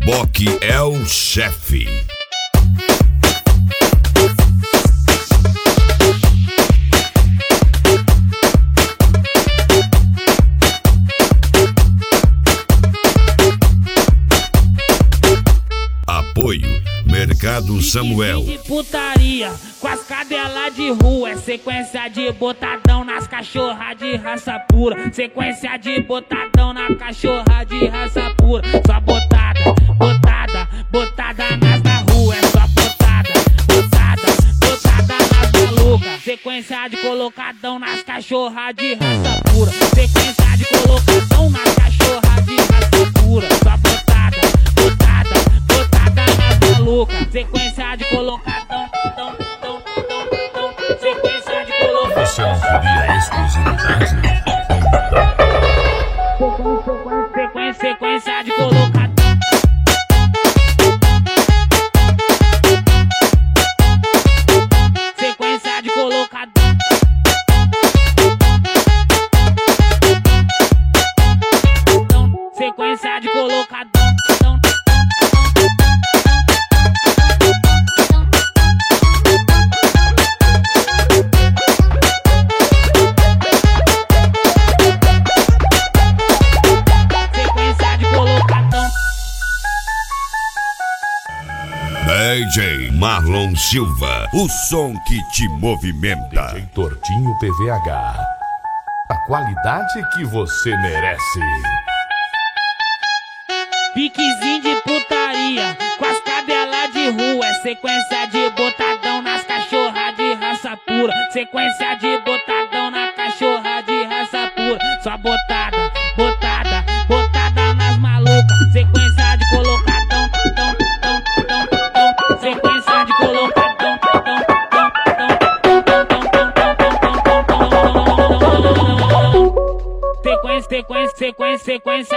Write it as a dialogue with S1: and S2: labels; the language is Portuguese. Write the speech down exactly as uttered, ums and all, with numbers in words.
S1: Bock é o chefe. Apoio Mercado Samuel.
S2: De putaria com as cadelas de rua, é sequência de botadão nas cachorra de raça pura. Sequência de botadão na cachorra de raça pura. Só botada, botada, botada nas da rua. É só botada, botada, botada nas malucas. Sequência de colocadão nas cachorra de raça pura. Sequência de colocadão nas cachorra de raça pura. Só botada, botada, botada nas malucas. Sequência de colocadão, tão, tão, tão, tão. Sequência de colocadão.
S1: Você não queria exclusividade?
S2: Sequência, sequência de colocadão. Sequência de colocadão. Sequência de colocadão.
S1: D J Marlon Silva, o som que te movimenta.
S3: D J Tortinho P V H, a qualidade que você merece.
S2: Piquezinho de putaria com as cadelas de rua, é sequência de botadão nas cachorra de raça pura. Sequência de botadão na cachorra de raça pura. Só botada, botada, botada nas malucas. Sequência de colocadão, tão, tão, tão, tão. Sequência de colocadão, tão, tão, tão, tão, tão, tão, tão, tão. Sequência, sequência, sequência, sequência